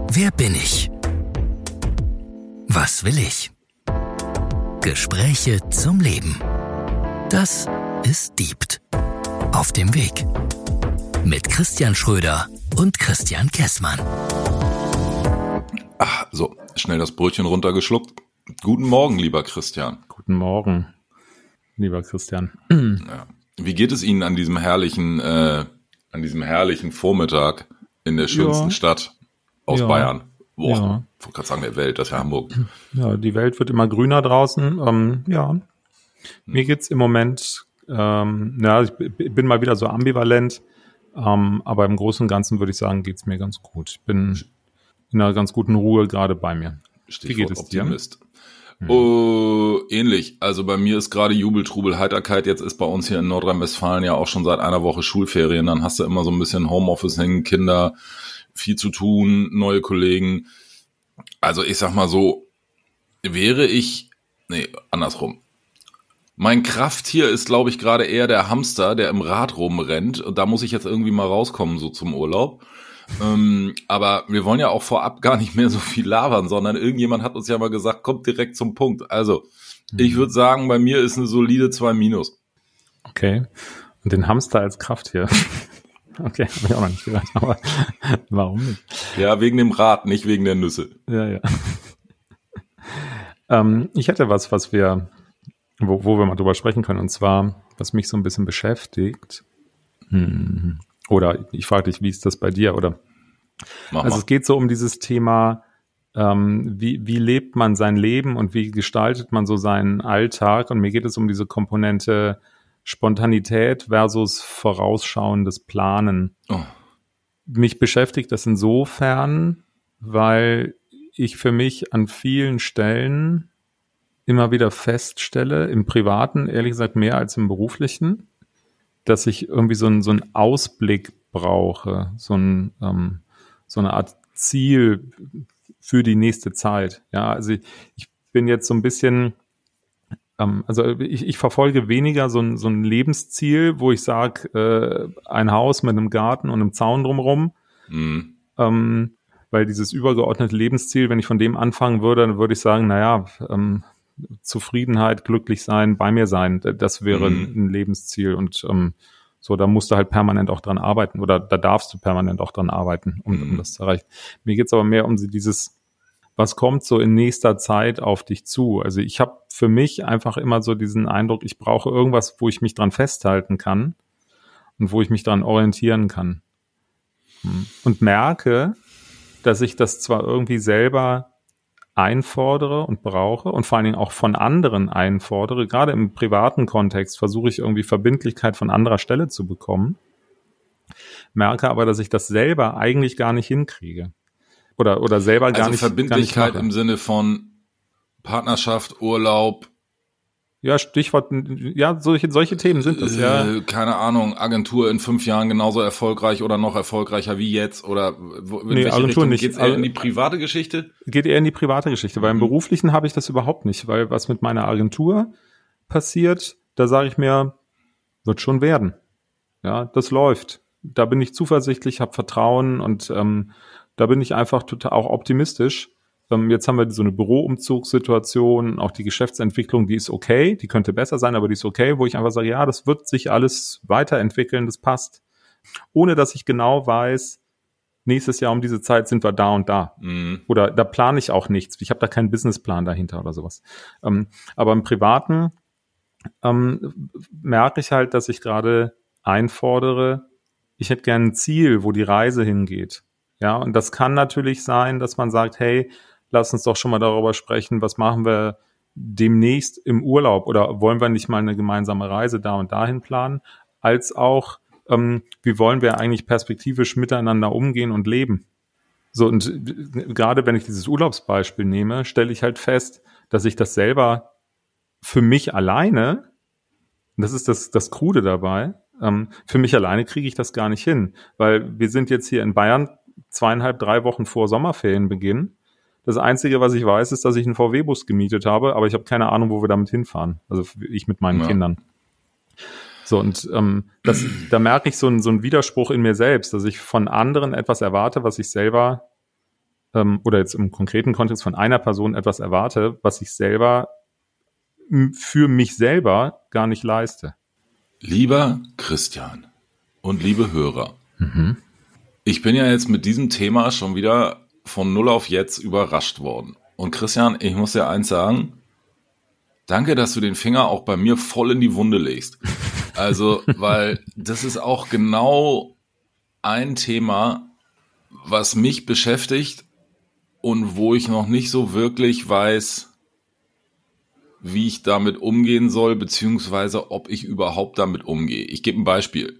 Wer bin ich? Was will ich? Gespräche zum Leben. Das ist Diebt. Auf dem Weg. Mit Christian Schröder und Christian Kessmann. So, schnell das Brötchen runtergeschluckt. Guten Morgen, lieber Christian. Guten Morgen, lieber Christian. Ja. Wie geht es Ihnen an diesem herrlichen Vormittag in der schönsten Stadt aus Bayern? Boah, ich wollte gerade sagen, der Welt, das ist ja Hamburg. Ja, die Welt wird immer grüner draußen. Mir geht's im Moment, ich bin mal wieder so ambivalent, aber im Großen und Ganzen würde ich sagen, geht's mir ganz gut. Ich bin in einer ganz guten Ruhe gerade bei mir. Wie geht es Optimist. Dir? Ähnlich. Also bei mir ist gerade Jubel, Trubel, Heiterkeit. Jetzt ist bei uns hier in Nordrhein-Westfalen ja auch schon seit einer Woche Schulferien. Dann hast du immer so ein bisschen Homeoffice hängen, Kinder, viel zu tun, neue Kollegen. Also ich sag mal so, andersrum. Mein Krafttier ist, glaube ich, gerade eher der Hamster, der im Rad rumrennt. Und da muss ich jetzt irgendwie mal rauskommen, so zum Urlaub. Aber wir wollen ja auch vorab gar nicht mehr so viel labern, sondern irgendjemand hat uns ja mal gesagt, kommt direkt zum Punkt. Also, ich würde sagen, bei mir ist eine solide 2-. Okay. Und den Hamster als Krafttier. Okay, habe ich auch noch nicht gehört, aber warum nicht? Ja, wegen dem Rad, nicht wegen der Nüsse. Ja. Ich hätte was wir, wo wir mal drüber sprechen können, und zwar, was mich so ein bisschen beschäftigt. Oder ich frage dich, wie ist das bei dir? Oder es geht so um dieses Thema, wie lebt man sein Leben und wie gestaltet man so seinen Alltag? Und mir geht es um diese Komponente Spontanität versus vorausschauendes Planen. Oh. Mich beschäftigt das insofern, weil ich für mich an vielen Stellen immer wieder feststelle, im Privaten, ehrlich gesagt mehr als im Beruflichen, dass ich irgendwie so einen Ausblick brauche, so eine Art Ziel für die nächste Zeit. Ja, also ich bin jetzt so ein bisschen, ich verfolge weniger so ein Lebensziel, wo ich sage, ein Haus mit einem Garten und einem Zaun drumherum, weil dieses übergeordnete Lebensziel, wenn ich von dem anfangen würde, dann würde ich sagen, Zufriedenheit, glücklich sein, bei mir sein, das wäre ein Lebensziel und da musst du halt permanent auch dran arbeiten oder da darfst du permanent auch dran arbeiten, um das zu erreichen. Mir geht's aber mehr um dieses, was kommt so in nächster Zeit auf dich zu? Also ich habe für mich einfach immer so diesen Eindruck, ich brauche irgendwas, wo ich mich dran festhalten kann und wo ich mich dran orientieren kann. Und merke, dass ich das zwar irgendwie selber einfordere und brauche und vor allen Dingen auch von anderen einfordere. Gerade im privaten Kontext versuche ich irgendwie Verbindlichkeit von anderer Stelle zu bekommen, merke aber, dass ich das selber eigentlich gar nicht hinkriege. Oder selber gar nicht. Also Verbindlichkeit gar nicht im Sinne von Partnerschaft, Urlaub. Ja, Stichwort, ja, solche Themen sind das, ja. Keine Ahnung, Agentur in 5 Jahren genauso erfolgreich oder noch erfolgreicher wie jetzt oder in welche Agentur Richtung? nicht. Geht's eher in die private Geschichte? Geht eher in die private Geschichte, weil im Beruflichen habe ich das überhaupt nicht, weil was mit meiner Agentur passiert, da sage ich mir, wird schon werden. Ja, das läuft. Da bin ich zuversichtlich, habe Vertrauen und da bin ich einfach total auch optimistisch. Jetzt haben wir so eine Büroumzugssituation, auch die Geschäftsentwicklung, die ist okay, die könnte besser sein, aber die ist okay, wo ich einfach sage, ja, das wird sich alles weiterentwickeln, das passt. Ohne, dass ich genau weiß, nächstes Jahr um diese Zeit sind wir da und da. Oder da plane ich auch nichts. Ich habe da keinen Businessplan dahinter oder sowas. Aber im Privaten merke ich halt, dass ich gerade einfordere, ich hätte gerne ein Ziel, wo die Reise hingeht. Ja, und das kann natürlich sein, dass man sagt, hey, lass uns doch schon mal darüber sprechen, was machen wir demnächst im Urlaub oder wollen wir nicht mal eine gemeinsame Reise da und dahin planen, als auch, wie wollen wir eigentlich perspektivisch miteinander umgehen und leben. So, und gerade wenn ich dieses Urlaubsbeispiel nehme, stelle ich halt fest, dass ich das selber für mich alleine, und das ist das Krude dabei, für mich alleine kriege ich das gar nicht hin, weil wir sind jetzt hier in Bayern 2,5-3 Wochen vor Sommerferienbeginn. Das Einzige, was ich weiß, ist, dass ich einen VW-Bus gemietet habe, aber ich habe keine Ahnung, wo wir damit hinfahren. Also ich mit meinen Kindern. So, und da merke ich so einen Widerspruch in mir selbst, dass ich von anderen etwas erwarte, was ich selber oder jetzt im konkreten Kontext von einer Person etwas erwarte, was ich selber für mich selber gar nicht leiste. Lieber Christian und liebe Hörer, ich bin ja jetzt mit diesem Thema schon wieder von 0 auf jetzt überrascht worden. Und Christian, ich muss dir eins sagen, danke, dass du den Finger auch bei mir voll in die Wunde legst. Also, weil das ist auch genau ein Thema, was mich beschäftigt und wo ich noch nicht so wirklich weiß, wie ich damit umgehen soll, beziehungsweise ob ich überhaupt damit umgehe. Ich gebe ein Beispiel.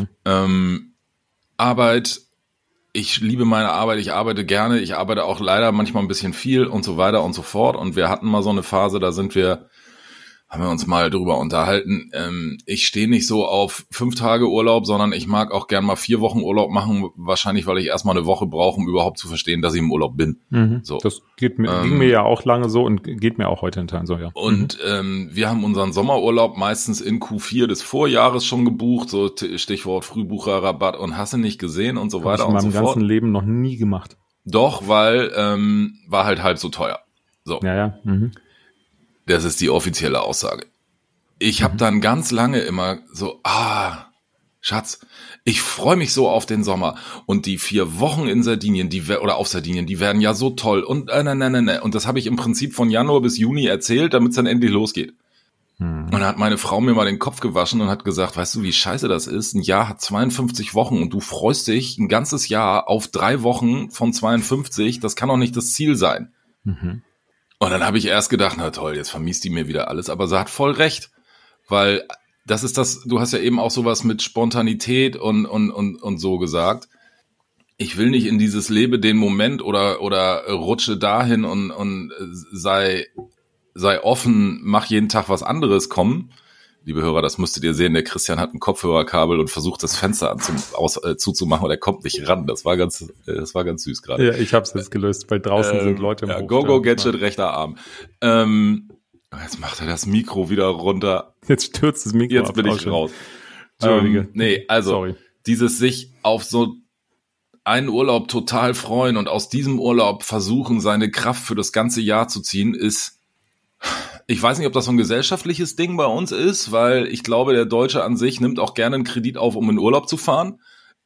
Arbeit, ich liebe meine Arbeit, ich arbeite gerne, ich arbeite auch leider manchmal ein bisschen viel und so weiter und so fort. Und wir hatten mal so eine Phase, da haben wir uns mal drüber unterhalten. Ich stehe nicht so auf 5 Tage Urlaub, sondern ich mag auch gern mal 4 Wochen Urlaub machen. Wahrscheinlich, weil ich erstmal eine Woche brauche, um überhaupt zu verstehen, dass ich im Urlaub bin. So. Das ging mir ja auch lange so und geht mir auch heute in Teilen so, ja. Und wir haben unseren Sommerurlaub meistens in Q4 des Vorjahres schon gebucht, so Stichwort Frühbucherrabatt und hast du nicht gesehen und so weiter und so fort. Habe ich in meinem ganzen Leben noch nie gemacht. Doch, weil war halt halb so teuer. So. Ja. Das ist die offizielle Aussage. Ich habe dann ganz lange immer so, Schatz, ich freue mich so auf den Sommer. Und die 4 Wochen in Sardinien, auf Sardinien, die werden ja so toll. Und Und das habe ich im Prinzip von Januar bis Juni erzählt, damit es dann endlich losgeht. Und dann hat meine Frau mir mal den Kopf gewaschen und hat gesagt, weißt du, wie scheiße das ist? Ein Jahr hat 52 Wochen und du freust dich ein ganzes Jahr auf 3 Wochen von 52. Das kann doch nicht das Ziel sein. Und dann habe ich erst gedacht, na toll, jetzt vermisst die mir wieder alles. Aber sie hat voll recht, weil das ist das, du hast ja eben auch sowas mit Spontanität und so gesagt. Ich will nicht in dieses Lebe den Moment oder rutsche dahin und sei offen, mach jeden Tag was anderes kommen. Liebe Hörer, das müsstet ihr sehen, der Christian hat ein Kopfhörerkabel und versucht das Fenster zuzumachen und er kommt nicht ran. Das war ganz süß gerade. Ja, ich habe es jetzt gelöst, weil draußen sind Leute im Hof. Go-Go-Gadget, rechter Arm. Jetzt macht er das Mikro wieder runter. Jetzt stürzt das Mikro Jetzt bin ich raus. Entschuldige. Sorry. Dieses sich auf so einen Urlaub total freuen und aus diesem Urlaub versuchen, seine Kraft für das ganze Jahr zu ziehen, ist, ich weiß nicht, ob das so ein gesellschaftliches Ding bei uns ist, weil ich glaube, der Deutsche an sich nimmt auch gerne einen Kredit auf, um in Urlaub zu fahren.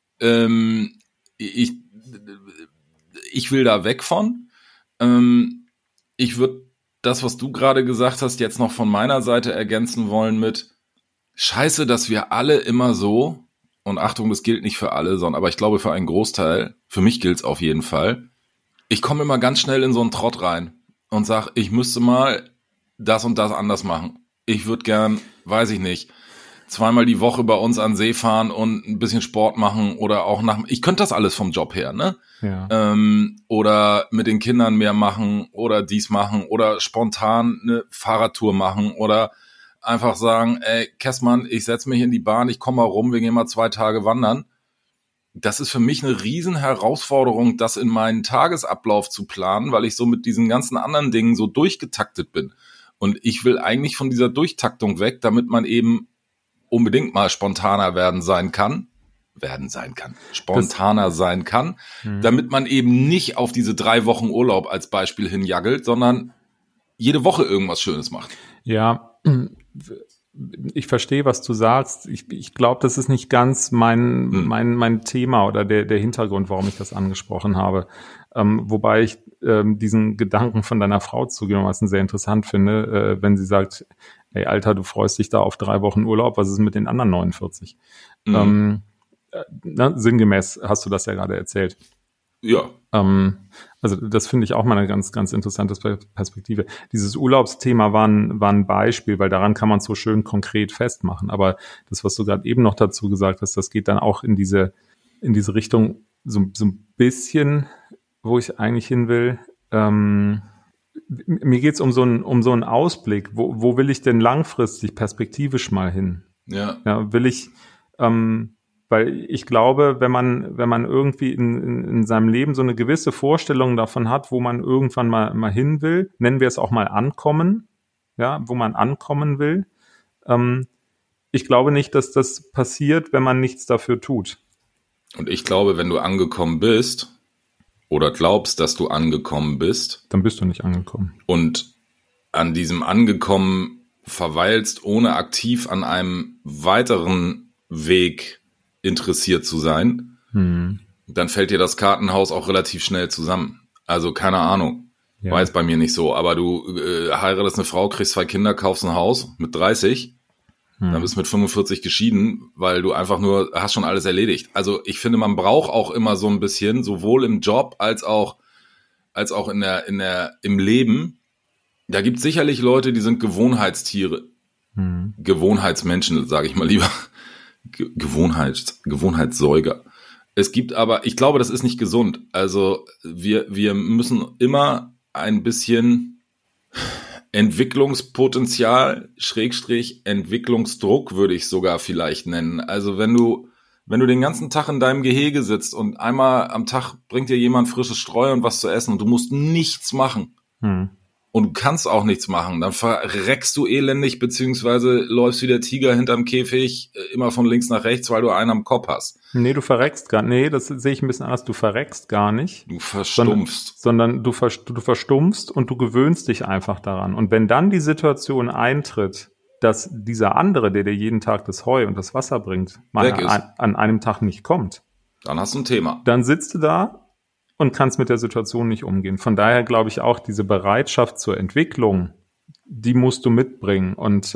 Ich will da weg von. Ich würde das, was du gerade gesagt hast, jetzt noch von meiner Seite ergänzen wollen mit Scheiße, dass wir alle immer so, und Achtung, das gilt nicht für alle, aber ich glaube für einen Großteil, für mich gilt es auf jeden Fall, ich komme immer ganz schnell in so einen Trott rein und sage, ich müsste mal das und das anders machen. Ich würde gern, weiß ich nicht, 2-mal die Woche bei uns an den See fahren und ein bisschen Sport machen oder auch ich könnte das alles vom Job her, ne? Ja. Oder mit den Kindern mehr machen oder dies machen oder spontan eine Fahrradtour machen oder einfach sagen, ey, Kessmann, ich setze mich in die Bahn, ich komme mal rum, wir gehen mal 2 Tage wandern. Das ist für mich eine riesen Herausforderung, das in meinen Tagesablauf zu planen, weil ich so mit diesen ganzen anderen Dingen so durchgetaktet bin. Und ich will eigentlich von dieser Durchtaktung weg, damit man eben unbedingt mal spontaner sein kann, damit man eben nicht auf diese 3 Wochen Urlaub als Beispiel hinjaggelt, sondern jede Woche irgendwas Schönes macht. Ja, ich verstehe, was du sagst. Ich glaube, das ist nicht ganz mein Thema oder der Hintergrund, warum ich das angesprochen habe. Wobei ich diesen Gedanken von deiner Frau zugegebenermaßen sehr interessant finde, wenn sie sagt, ey, Alter, du freust dich da auf 3 Wochen Urlaub, was ist mit den anderen 49? Sinngemäß hast du das ja gerade erzählt. Ja. Also das finde ich auch mal eine ganz, ganz interessante Perspektive. Dieses Urlaubsthema war ein Beispiel, weil daran kann man es so schön konkret festmachen. Aber das, was du gerade eben noch dazu gesagt hast, das geht dann auch in diese Richtung so ein bisschen, wo ich eigentlich hin will. Mir geht's um so einen Ausblick. Wo will ich denn langfristig perspektivisch mal hin? Ja. Ja, will ich, weil ich glaube, wenn man irgendwie in seinem Leben so eine gewisse Vorstellung davon hat, wo man irgendwann mal hin will, nennen wir es auch mal ankommen, ja, wo man ankommen will. Ich glaube nicht, dass das passiert, wenn man nichts dafür tut. Und ich glaube, wenn du angekommen bist, oder glaubst, dass du angekommen bist. Dann bist du nicht angekommen. Und an diesem Angekommen verweilst, ohne aktiv an einem weiteren Weg interessiert zu sein, dann fällt dir das Kartenhaus auch relativ schnell zusammen. Also keine Ahnung, war jetzt bei mir nicht so, aber du heiratest eine Frau, kriegst 2 Kinder, kaufst ein Haus mit 30, dann bist du mit 45 geschieden, weil du einfach nur, hast schon alles erledigt. Also ich finde, man braucht auch immer so ein bisschen, sowohl im Job als auch im Leben. Da gibt es sicherlich Leute, die sind Gewohnheitstiere. Gewohnheitsmenschen, sage ich mal lieber. Gewohnheitssäuger. Es gibt aber, ich glaube, das ist nicht gesund. Also wir müssen immer ein bisschen Entwicklungspotenzial, / Entwicklungsdruck würde ich sogar vielleicht nennen. Also wenn du den ganzen Tag in deinem Gehege sitzt und einmal am Tag bringt dir jemand frisches Streu und was zu essen und du musst nichts machen und du kannst auch nichts machen, dann verreckst du elendig, beziehungsweise läufst wie der Tiger hinterm Käfig immer von links nach rechts, weil du einen am Kopf hast. Nee, du verreckst gar nicht. Nee, das sehe ich ein bisschen anders. Du verreckst gar nicht. Du verstumpfst. Sondern du verstumpfst und du gewöhnst dich einfach daran. Und wenn dann die Situation eintritt, dass dieser andere, der dir jeden Tag das Heu und das Wasser bringt, mal an einem Tag nicht kommt, dann hast du ein Thema. Dann sitzt du da und kannst mit der Situation nicht umgehen. Von daher glaube ich auch, diese Bereitschaft zur Entwicklung, die musst du mitbringen. Und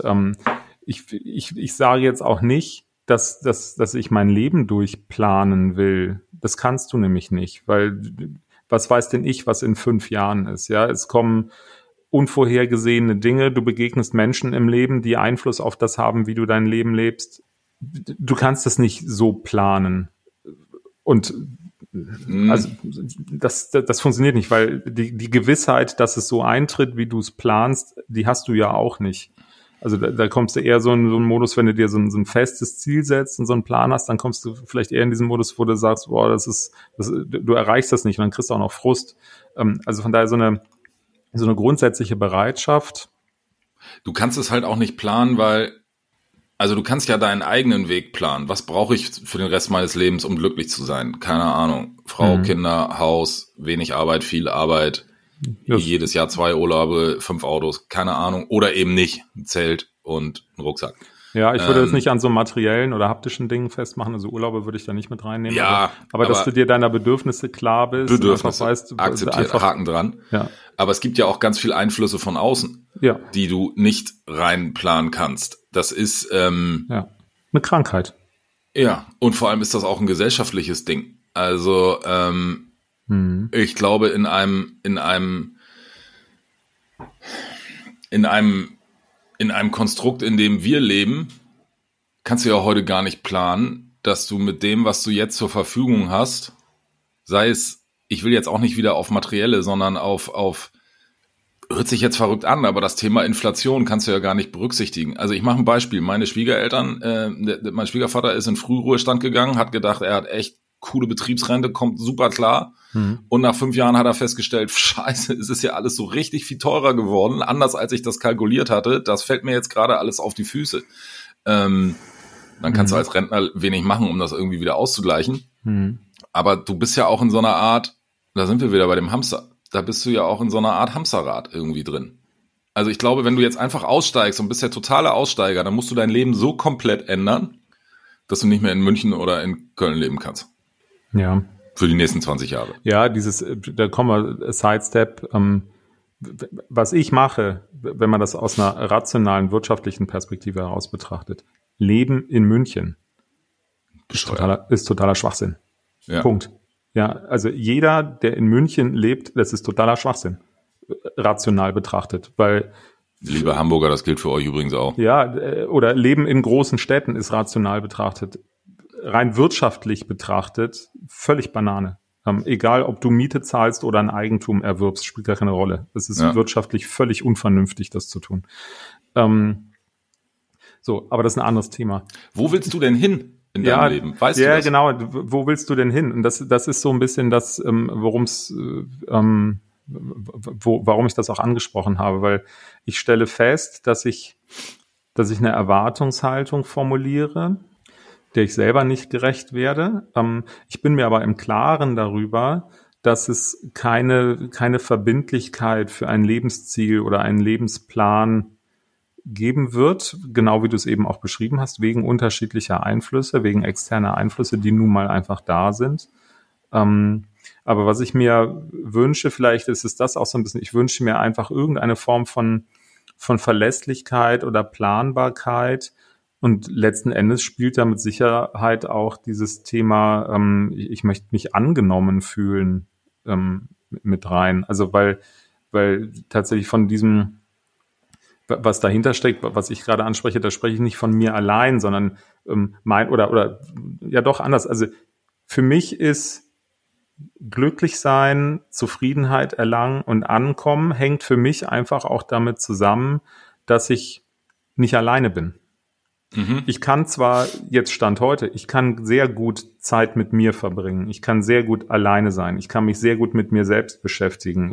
ich sage jetzt auch nicht, dass ich mein Leben durchplanen will. Das kannst du nämlich nicht, weil was weiß denn ich, was in 5 Jahren ist? Ja, es kommen unvorhergesehene Dinge. Du begegnest Menschen im Leben, die Einfluss auf das haben, wie du dein Leben lebst. Du kannst das nicht so planen. Und also das funktioniert nicht, weil die Gewissheit, dass es so eintritt, wie du es planst, die hast du ja auch nicht. Also da kommst du eher so in so einen Modus, wenn du dir so ein festes Ziel setzt und so einen Plan hast, dann kommst du vielleicht eher in diesen Modus, wo du sagst, boah, du erreichst das nicht und dann kriegst du auch noch Frust. Also von daher so eine grundsätzliche Bereitschaft. Du kannst es halt auch nicht planen, weil also du kannst ja deinen eigenen Weg planen. Was brauche ich für den Rest meines Lebens, um glücklich zu sein? Keine Ahnung. Frau, Kinder, Haus, wenig Arbeit, viel Arbeit, jedes Jahr 2 Urlaube, 5 Autos, keine Ahnung. Oder eben nicht. Ein Zelt und ein Rucksack. Ja, ich würde das nicht an so materiellen oder haptischen Dingen festmachen. Also Urlaube würde ich da nicht mit reinnehmen. Ja, aber dass du dir deiner Bedürfnisse klar bist. Bedürfnisse, weißt, akzeptiert, einfach, Haken dran. Ja. Aber es gibt ja auch ganz viel Einflüsse von außen, die du nicht reinplanen kannst. Das ist eine Krankheit. Ja, und vor allem ist das auch ein gesellschaftliches Ding. Also ich glaube, in einem Konstrukt, in dem wir leben, kannst du ja heute gar nicht planen, dass du mit dem, was du jetzt zur Verfügung hast, sei es, ich will jetzt auch nicht wieder auf Materielle, sondern auf hört sich jetzt verrückt an, aber das Thema Inflation kannst du ja gar nicht berücksichtigen. Also ich mache ein Beispiel. Meine Schwiegereltern, mein Schwiegervater ist in Frühruhestand gegangen, hat gedacht, er hat echt coole Betriebsrente, kommt super klar. Und nach 5 Jahren hat er festgestellt, scheiße, es ist ja alles so richtig viel teurer geworden, anders als ich das kalkuliert hatte. Das fällt mir jetzt gerade alles auf die Füße. Dann kannst du als Rentner wenig machen, um das irgendwie wieder auszugleichen. Aber du bist ja auch in so einer Art, da sind wir wieder bei dem Hamster, da bist du ja auch in so einer Art Hamsterrad irgendwie drin. Also ich glaube, wenn du jetzt einfach aussteigst und bist der totale Aussteiger, dann musst du dein Leben so komplett ändern, dass du nicht mehr in München oder in Köln leben kannst. Ja. Für die nächsten 20 Jahre. Ja, da kommen wir, Sidestep, was ich mache, wenn man das aus einer rationalen, wirtschaftlichen Perspektive heraus betrachtet, Leben in München ist totaler Schwachsinn. Ja. Punkt. Ja, also jeder, der in München lebt, das ist totaler Schwachsinn, rational betrachtet, weil Liebe Hamburger, das gilt für euch übrigens auch. Ja, oder Leben in großen Städten ist rational betrachtet, rein wirtschaftlich betrachtet, völlig Banane. Egal, ob du Miete zahlst oder ein Eigentum erwirbst, spielt gar keine Rolle. Es ist wirtschaftlich völlig unvernünftig, das zu tun. So, aber das ist ein anderes Thema. Wo willst du denn hin in deinem Leben? Weißt du das? Ja, genau. Wo willst du denn hin? Und das ist so ein bisschen das, warum ich das auch angesprochen habe, weil ich stelle fest, dass ich eine Erwartungshaltung formuliere, der ich selber nicht gerecht werde. Ich bin mir aber im Klaren darüber, dass es keine Verbindlichkeit für ein Lebensziel oder einen Lebensplan geben wird, genau wie du es eben auch beschrieben hast, wegen unterschiedlicher Einflüsse, wegen externer Einflüsse, die nun mal einfach da sind. Aber was ich mir wünsche, vielleicht ist es das auch so ein bisschen, ich wünsche mir einfach irgendeine Form von Verlässlichkeit oder Planbarkeit. Und letzten Endes spielt da mit Sicherheit auch dieses Thema, ich möchte mich angenommen fühlen, mit rein. Also weil tatsächlich von diesem, was dahinter steckt, was ich gerade anspreche, da spreche ich nicht von mir allein, sondern ja doch anders. Also für mich ist glücklich sein, Zufriedenheit erlangen und ankommen, hängt für mich einfach auch damit zusammen, dass ich nicht alleine bin. Mhm. Ich kann zwar jetzt Stand heute, ich kann sehr gut Zeit mit mir verbringen, ich kann sehr gut alleine sein, ich kann mich sehr gut mit mir selbst beschäftigen,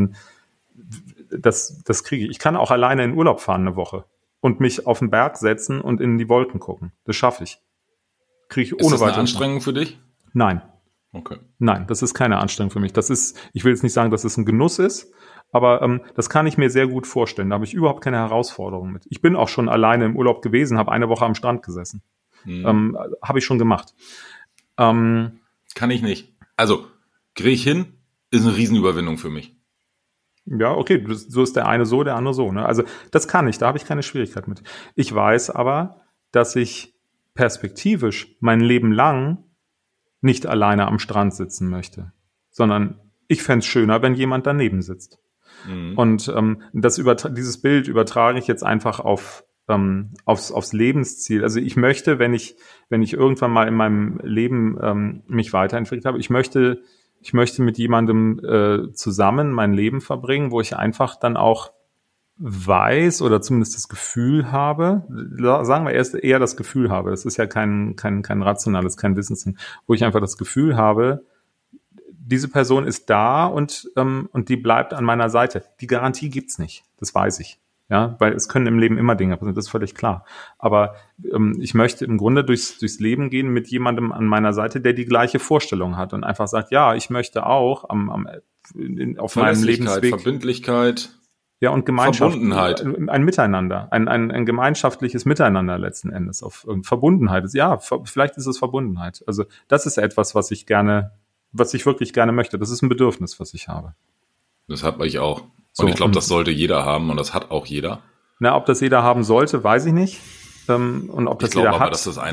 das kriege ich. Ich kann auch alleine in Urlaub fahren eine Woche und mich auf den Berg setzen und in die Wolken gucken. Das schaffe ich. Kriege ich ohne weiteres. Ist das eine weiteres. Anstrengung für dich? Nein. Okay. Nein, das ist keine Anstrengung für mich. Ich will jetzt nicht sagen, dass es ein Genuss ist, aber das kann ich mir sehr gut vorstellen. Da habe ich überhaupt keine Herausforderung mit. Ich bin auch schon alleine im Urlaub gewesen, habe eine Woche am Strand gesessen. Habe ich schon gemacht. Kann ich nicht. Also, kriege ich hin, ist eine Riesenüberwindung für mich. Ja, okay, so ist der eine so, der andere so. Ne? Also das kann ich, da habe ich keine Schwierigkeit mit. Ich weiß aber, dass ich perspektivisch mein Leben lang nicht alleine am Strand sitzen möchte, sondern ich fände es schöner, wenn jemand daneben sitzt. Mhm. Und dieses Bild übertrage ich jetzt einfach aufs Lebensziel. Also ich möchte, wenn ich irgendwann mal in meinem Leben mich weiterentwickelt habe, ich möchte mit jemandem zusammen mein Leben verbringen, wo ich einfach dann auch weiß oder zumindest das Gefühl habe, sagen wir erst eher das Gefühl habe, das ist ja kein rationales, kein Wissensding, wo ich einfach das Gefühl habe, diese Person ist da und die bleibt an meiner Seite. Die Garantie gibt's nicht, das weiß ich. Ja, weil es können im Leben immer Dinge passieren, das ist völlig klar. Aber ich möchte im Grunde durchs Leben gehen mit jemandem an meiner Seite, der die gleiche Vorstellung hat und einfach sagt, ja, ich möchte auch auf meinem Lebensweg Verbindlichkeit, ja und Gemeinschaft, Verbundenheit, ein Miteinander, ein gemeinschaftliches Miteinander letzten Endes. Auf Verbundenheit ist vielleicht ist es Verbundenheit. Also das ist etwas, was ich wirklich gerne möchte. Das ist ein Bedürfnis, was ich habe. Das habe ich auch. So, und ich glaube, das sollte jeder haben und das hat auch jeder. Na, ob das jeder haben sollte, weiß ich nicht. Und ob das jeder hat. Ich glaube aber, dass das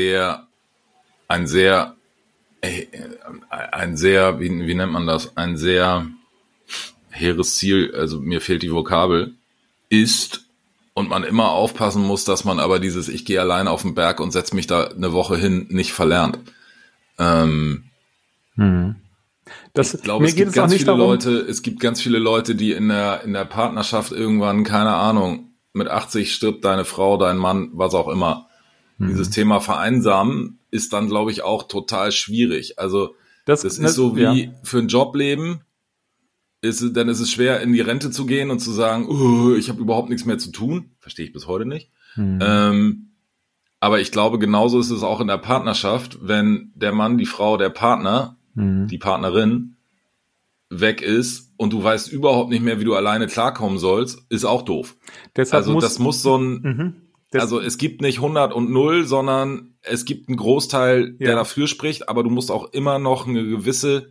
wie nennt man das? Ein sehr hehres Ziel, also mir fehlt die Vokabel, ist und man immer aufpassen muss, dass man aber dieses ich gehe allein auf den Berg und setze mich da eine Woche hin nicht verlernt. Ich glaube, es gibt ganz viele Leute, die in der Partnerschaft irgendwann, keine Ahnung, mit 80 stirbt deine Frau, dein Mann, was auch immer. Dieses Thema Vereinsamen ist dann, glaube ich, auch total schwierig. Also das ist so wie für ein Jobleben, dann ist es schwer, in die Rente zu gehen und zu sagen, ich habe überhaupt nichts mehr zu tun. Verstehe ich bis heute nicht. Aber ich glaube, genauso ist es auch in der Partnerschaft, wenn der Mann, die Frau, der Partner, die Partnerin weg ist und du weißt überhaupt nicht mehr, wie du alleine klarkommen sollst, ist auch doof. Deshalb das muss so ein, also es gibt nicht 100 und 0, sondern es gibt einen Großteil, der dafür spricht, aber du musst auch immer noch eine gewisse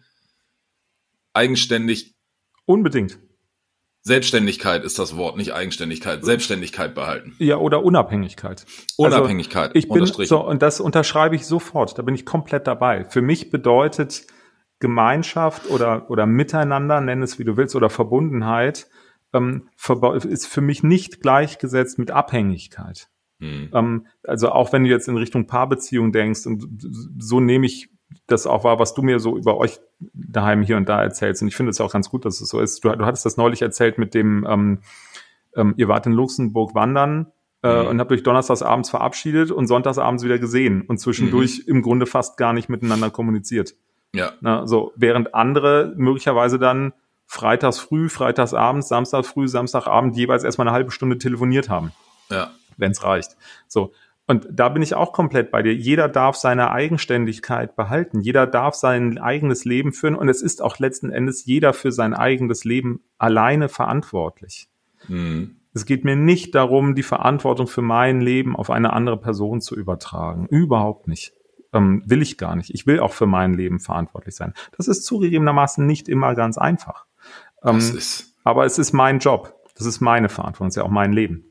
Unbedingt. Selbstständigkeit ist das Wort, nicht Eigenständigkeit. Selbstständigkeit behalten. Ja, oder Unabhängigkeit. Unabhängigkeit. Und das unterschreibe ich sofort. Da bin ich komplett dabei. Für mich bedeutet Gemeinschaft oder Miteinander, nenn es wie du willst, oder Verbundenheit, ist für mich nicht gleichgesetzt mit Abhängigkeit. Also auch wenn du jetzt in Richtung Paarbeziehung denkst, und so nehme ich das auch wahr, was du mir so über euch daheim hier und da erzählst. Und ich finde es auch ganz gut, dass es so ist. Du hattest das neulich erzählt mit dem, ihr wart in Luxemburg wandern und habt euch donnerstags abends verabschiedet und sonntags abends wieder gesehen und zwischendurch im Grunde fast gar nicht miteinander kommuniziert. Ja. Während andere möglicherweise dann freitags früh, freitags abends, Samstag früh, Samstagabend jeweils erstmal eine halbe Stunde telefoniert haben. Ja. Wenn es reicht. So. Und da bin ich auch komplett bei dir. Jeder darf seine Eigenständigkeit behalten. Jeder darf sein eigenes Leben führen. Und es ist auch letzten Endes jeder für sein eigenes Leben alleine verantwortlich. Mhm. Es geht mir nicht darum, die Verantwortung für mein Leben auf eine andere Person zu übertragen. Überhaupt nicht. Will ich gar nicht. Ich will auch für mein Leben verantwortlich sein. Das ist zugegebenermaßen nicht immer ganz einfach. Aber es ist mein Job. Das ist meine Verantwortung. Das ist ja auch mein Leben.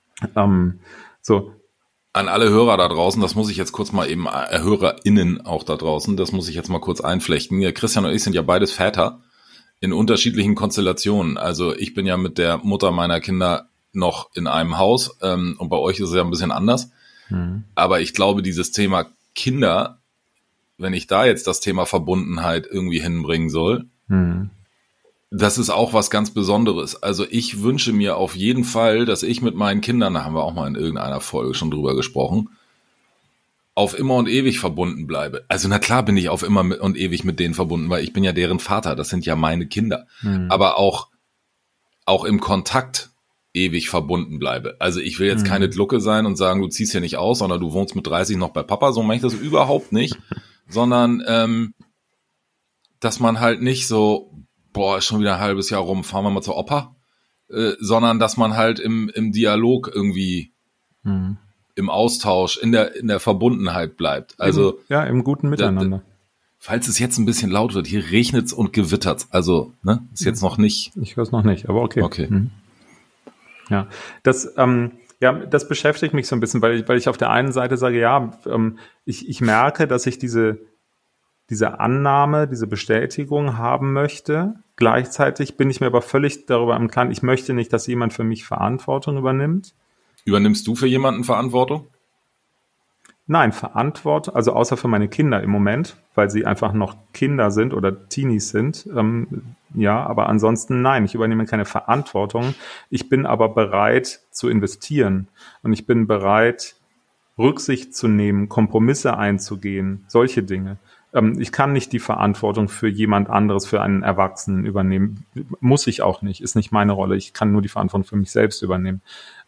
So. An alle Hörer da draußen, das muss ich jetzt kurz mal eben, HörerInnen auch da draußen, das muss ich jetzt mal kurz einflechten. Ja, Christian und ich sind ja beides Väter in unterschiedlichen Konstellationen. Also ich bin ja mit der Mutter meiner Kinder noch in einem Haus und bei euch ist es ja ein bisschen anders. Aber ich glaube, dieses Thema Kinder, wenn ich da jetzt das Thema Verbundenheit irgendwie hinbringen soll, das ist auch was ganz Besonderes. Also ich wünsche mir auf jeden Fall, dass ich mit meinen Kindern, da haben wir auch mal in irgendeiner Folge schon drüber gesprochen, auf immer und ewig verbunden bleibe. Also na klar bin ich auf immer und ewig mit denen verbunden, weil ich bin ja deren Vater, das sind ja meine Kinder. Aber auch im Kontakt ewig verbunden bleibe. Also ich will jetzt keine Glucke sein und sagen, du ziehst hier nicht aus, sondern du wohnst mit 30 noch bei Papa, so meine ich das überhaupt nicht, sondern dass man halt nicht so, ist schon wieder ein halbes Jahr rum, fahren wir mal zur Oper, sondern dass man halt im Dialog irgendwie, im Austausch, in der Verbundenheit bleibt. Also im guten Miteinander. Falls es jetzt ein bisschen laut wird, hier regnet's und gewittert's. Also, ne, ist jetzt noch nicht. Ich höre es noch nicht, aber okay. Okay. Ja, das beschäftigt mich so ein bisschen, weil ich auf der einen Seite sage, ich merke, dass ich diese Annahme, diese Bestätigung haben möchte. Gleichzeitig bin ich mir aber völlig darüber im Klaren, ich möchte nicht, dass jemand für mich Verantwortung übernimmt. Übernimmst du für jemanden Verantwortung? Nein, Verantwortung, also außer für meine Kinder im Moment, weil sie einfach noch Kinder sind oder Teenies sind. Aber ansonsten nein, ich übernehme keine Verantwortung. Ich bin aber bereit zu investieren und ich bin bereit, Rücksicht zu nehmen, Kompromisse einzugehen, solche Dinge. Ich kann nicht die Verantwortung für jemand anderes, für einen Erwachsenen übernehmen. Muss ich auch nicht, ist nicht meine Rolle. Ich kann nur die Verantwortung für mich selbst übernehmen.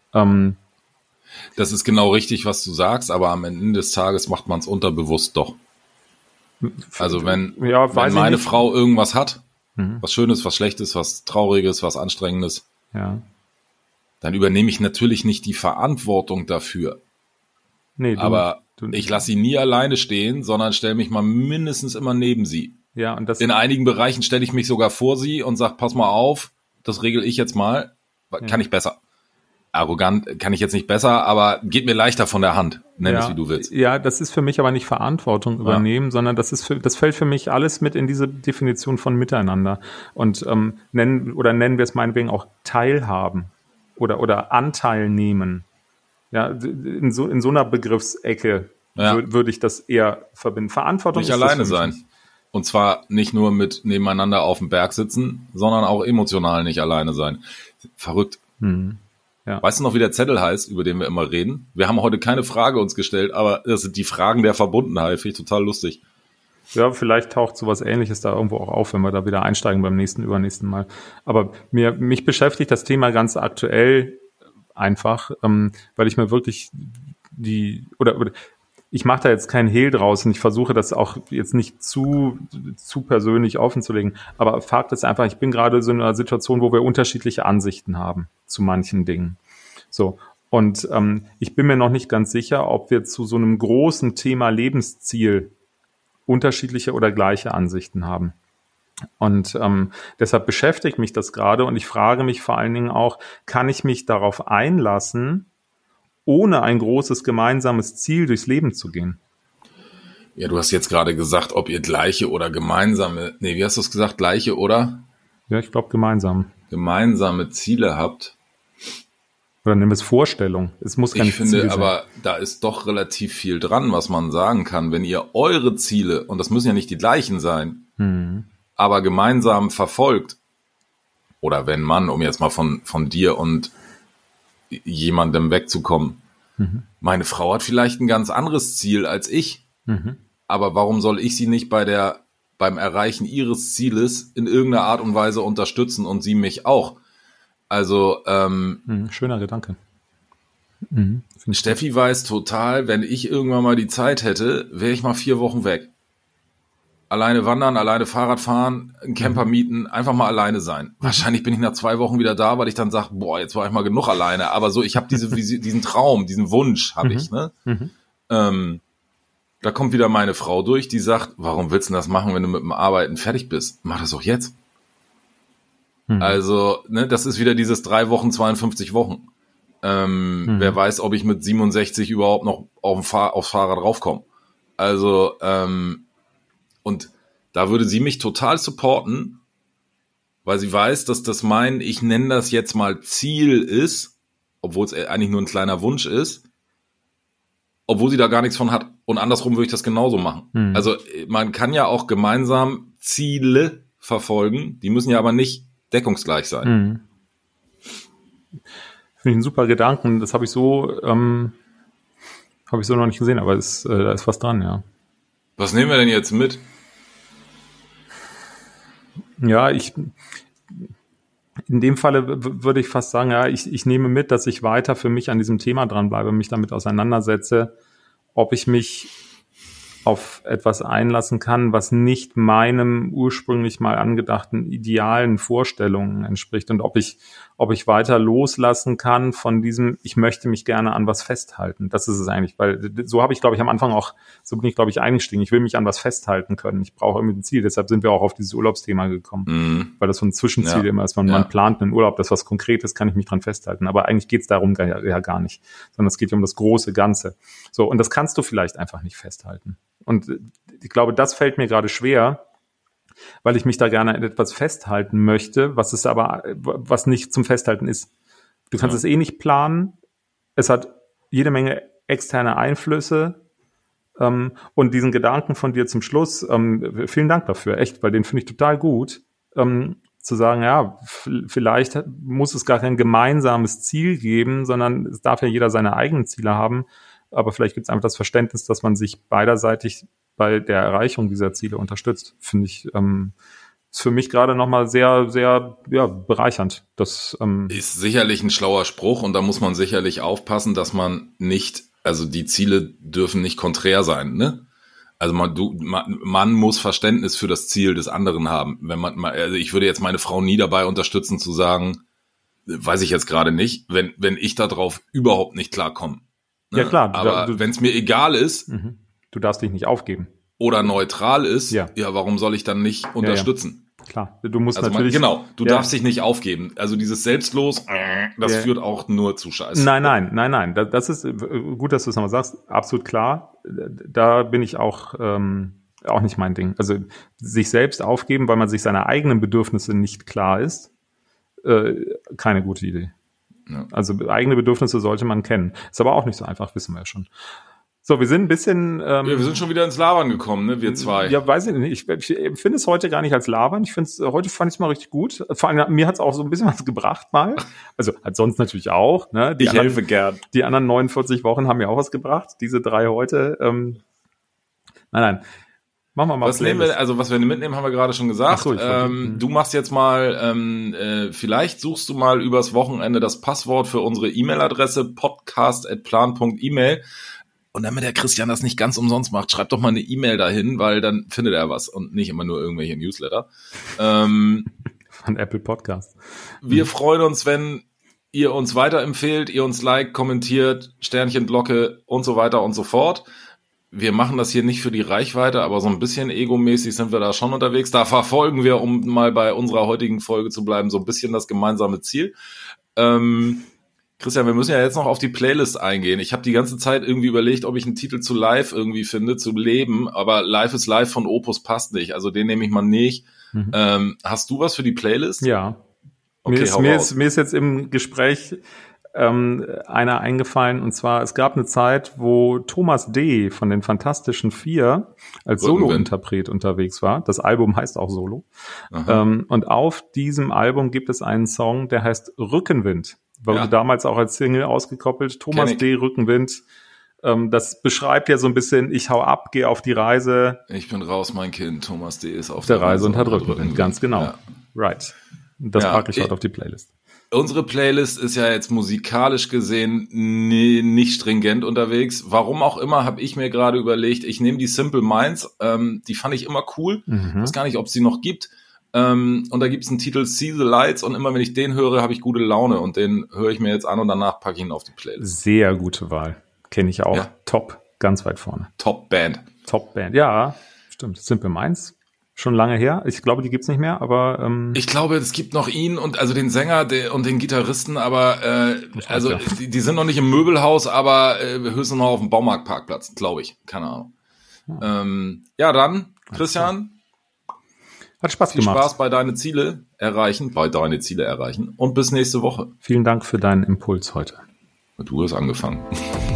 Das ist genau richtig, was du sagst, aber am Ende des Tages macht man es unterbewusst doch. Also wenn meine Frau irgendwas hat, was Schönes, was Schlechtes, was Trauriges, was Anstrengendes, dann übernehme ich natürlich nicht die Verantwortung dafür. Nee, aber ich lasse sie nie alleine stehen, sondern stelle mich mal mindestens immer neben sie. Ja, und in einigen Bereichen stelle ich mich sogar vor sie und sage, pass mal auf, das regel ich jetzt mal, kann ich besser. Arrogant kann ich jetzt nicht besser, aber geht mir leichter von der Hand, nenn es wie du willst. Ja, das ist für mich aber nicht Verantwortung übernehmen, sondern das fällt für mich alles mit in diese Definition von Miteinander. Und nennen wir es meinetwegen auch Teilhaben oder Anteil nehmen. Ja, in so einer Begriffsecke würde ich das eher verbinden. Verantwortung nicht alleine sein. Nicht. Und zwar nicht nur mit nebeneinander auf dem Berg sitzen, sondern auch emotional nicht alleine sein. Verrückt. Ja. Weißt du noch, wie der Zettel heißt, über den wir immer reden? Wir haben heute keine Frage uns gestellt, aber das sind die Fragen der Verbundenheit. Finde ich total lustig. Ja, vielleicht taucht sowas Ähnliches da irgendwo auch auf, wenn wir da wieder einsteigen beim übernächsten Mal. Aber mich beschäftigt das Thema ganz aktuell einfach, weil ich mir wirklich ich mache da jetzt keinen Hehl draus und ich versuche das auch jetzt nicht zu persönlich offenzulegen, aber Fakt ist einfach, ich bin gerade so in einer Situation, wo wir unterschiedliche Ansichten haben zu manchen Dingen. So. Und ich bin mir noch nicht ganz sicher, ob wir zu so einem großen Thema Lebensziel unterschiedliche oder gleiche Ansichten haben. Und deshalb beschäftigt mich das gerade und ich frage mich vor allen Dingen auch, kann ich mich darauf einlassen, ohne ein großes gemeinsames Ziel durchs Leben zu gehen? Ja, du hast jetzt gerade gesagt, ob ihr gleiche oder gemeinsame, wie hast du es gesagt, gleiche oder? Ja, ich glaube gemeinsam. Gemeinsame Ziele habt. Oder nimm es Vorstellung. Es muss kein Ziel sein. Ich finde, aber da ist doch relativ viel dran, was man sagen kann. Wenn ihr eure Ziele, und das müssen ja nicht die gleichen sein, aber gemeinsam verfolgt, oder wenn man, um jetzt mal von dir und jemandem wegzukommen, meine Frau hat vielleicht ein ganz anderes Ziel als ich, aber warum soll ich sie nicht beim Erreichen ihres Zieles in irgendeiner Art und Weise unterstützen und sie mich auch? Also schöner Gedanke. Steffi weiß total, wenn ich irgendwann mal die Zeit hätte, wäre ich mal 4 Wochen weg. Alleine wandern, alleine Fahrrad fahren, einen Camper mieten, einfach mal alleine sein. Wahrscheinlich bin ich nach 2 Wochen wieder da, weil ich dann sage, boah, jetzt war ich mal genug alleine. Aber so, ich habe diesen Traum, diesen Wunsch habe ich. Ne? Da kommt wieder meine Frau durch, die sagt, warum willst du das machen, wenn du mit dem Arbeiten fertig bist? Mach das doch jetzt. Also, ne, das ist wieder dieses 3 Wochen, 52 Wochen. Wer weiß, ob ich mit 67 überhaupt noch aufs Fahrrad raufkomme. Also, und da würde sie mich total supporten, weil sie weiß, dass das ich nenne das jetzt mal Ziel ist, obwohl es eigentlich nur ein kleiner Wunsch ist, obwohl sie da gar nichts von hat. Und andersrum würde ich das genauso machen. Also man kann ja auch gemeinsam Ziele verfolgen, die müssen ja aber nicht deckungsgleich sein. Finde ich einen super Gedanken. Das habe ich so noch nicht gesehen, aber da ist was dran, ja. Was nehmen wir denn jetzt mit? Ja, in dem Falle würde ich fast sagen, ja, ich nehme mit, dass ich weiter für mich an diesem Thema dranbleibe, mich damit auseinandersetze, ob ich mich auf etwas einlassen kann, was nicht meinem ursprünglich mal angedachten idealen Vorstellungen entspricht und ob ich weiter loslassen kann von diesem, ich möchte mich gerne an was festhalten. Das ist es eigentlich, weil so habe ich, glaube ich, am Anfang auch, so bin ich, glaube ich, eingestiegen. Ich will mich an was festhalten können. Ich brauche irgendwie ein Ziel. Deshalb sind wir auch auf dieses Urlaubsthema gekommen, weil das so ein Zwischenziel immer ist. Wenn man plant einen Urlaub, das was Konkretes, kann ich mich dran festhalten. Aber eigentlich geht es darum ja gar nicht, sondern es geht ja um das große Ganze. So, und das kannst du vielleicht einfach nicht festhalten. Und ich glaube, das fällt mir gerade schwer, weil ich mich da gerne an etwas festhalten möchte, was nicht zum Festhalten ist. Du kannst es eh nicht planen. Es hat jede Menge externe Einflüsse. Und diesen Gedanken von dir zum Schluss, vielen Dank dafür, echt, weil den finde ich total gut, zu sagen, ja, vielleicht muss es gar kein gemeinsames Ziel geben, sondern es darf ja jeder seine eigenen Ziele haben. Aber vielleicht gibt es einfach das Verständnis, dass man sich beiderseitig bei der Erreichung dieser Ziele unterstützt. Finde ich, ist für mich gerade nochmal sehr, sehr bereichernd. Das ist sicherlich ein schlauer Spruch und da muss man sicherlich aufpassen, dass man nicht, also die Ziele dürfen nicht konträr sein, ne? Also man muss Verständnis für das Ziel des anderen haben. Also ich würde jetzt meine Frau nie dabei unterstützen zu sagen, weiß ich jetzt gerade nicht, wenn ich darauf überhaupt nicht klarkomme. Ne? Ja klar. Aber wenn es mir egal ist, du darfst dich nicht aufgeben. Oder neutral ist, ja, warum soll ich dann nicht unterstützen? Ja. Klar, du musst also natürlich... du darfst dich nicht aufgeben. Also dieses Selbstlos, das führt auch nur zu Scheiße. Nein. Das ist gut, dass du es nochmal sagst. Absolut klar. Da bin ich auch nicht mein Ding. Also sich selbst aufgeben, weil man sich seiner eigenen Bedürfnisse nicht klar ist, keine gute Idee. Ja. Also eigene Bedürfnisse sollte man kennen. Ist aber auch nicht so einfach, wissen wir ja schon. So, wir sind ein bisschen... wir sind schon wieder ins Labern gekommen, ne, wir zwei. Ja, weiß ich nicht. Ich finde es heute gar nicht als Labern. Heute fand ich es mal richtig gut. Vor allem, mir hat es auch so ein bisschen was gebracht mal. Also, hat sonst natürlich auch. Ne? Ich helfe gern. Die anderen 49 Wochen haben mir auch was gebracht. Diese 3 heute. Nein. Machen wir mal. Was wir mitnehmen, haben wir gerade schon gesagt. Ach so, du machst jetzt mal, vielleicht suchst du mal übers Wochenende das Passwort für unsere E-Mail-Adresse podcast@plan.email. Und damit der Christian das nicht ganz umsonst macht, schreibt doch mal eine E-Mail dahin, weil dann findet er was und nicht immer nur irgendwelche Newsletter. Von Apple Podcast. Wir freuen uns, wenn ihr uns weiterempfehlt, ihr uns liked, kommentiert, Sternchen, Glocke und so weiter und so fort. Wir machen das hier nicht für die Reichweite, aber so ein bisschen egomäßig sind wir da schon unterwegs. Da verfolgen wir, um mal bei unserer heutigen Folge zu bleiben, so ein bisschen das gemeinsame Ziel. Christian, wir müssen ja jetzt noch auf die Playlist eingehen. Ich habe die ganze Zeit irgendwie überlegt, ob ich einen Titel zu Live irgendwie finde, zu Leben, aber Live is Live von Opus passt nicht, also den nehme ich mal nicht. Hast du was für die Playlist? Ja. Okay, mir ist jetzt im Gespräch einer eingefallen, und zwar, es gab eine Zeit, wo Thomas D. von den Fantastischen Vier als Solo-Interpret unterwegs war. Das Album heißt auch Solo. Und auf diesem Album gibt es einen Song, der heißt Rückenwind. Wurde damals auch als Single ausgekoppelt. Thomas D. Rückenwind. Das beschreibt ja so ein bisschen, ich hau ab, gehe auf die Reise. Ich bin raus, mein Kind. Thomas D. ist auf der Reise und hat Rückenwind. Ganz genau. Ja. Right. Das packe ich heute auf die Playlist. Unsere Playlist ist ja jetzt musikalisch gesehen nicht stringent unterwegs. Warum auch immer, habe ich mir gerade überlegt, ich nehme die Simple Minds, die fand ich immer cool. Ich weiß gar nicht, ob es die noch gibt. Und da gibt es einen Titel See the Lights und immer wenn ich den höre, habe ich gute Laune und den höre ich mir jetzt an und danach packe ich ihn auf die Playlist. Sehr gute Wahl. Kenne ich auch. Ja. Top, ganz weit vorne. Top Band, ja, stimmt. Simple Minds. Schon lange her. Ich glaube, die gibt's nicht mehr, aber ich glaube, es gibt noch ihn und also den Sänger und den Gitarristen, aber also die sind noch nicht im Möbelhaus, aber höchstens noch auf dem Baumarktparkplatz, glaube ich. Keine Ahnung. Ja, dann, Christian. Hat Spaß gemacht. Viel Spaß bei deine Ziele erreichen und bis nächste Woche. Vielen Dank für deinen Impuls heute. Du hast angefangen.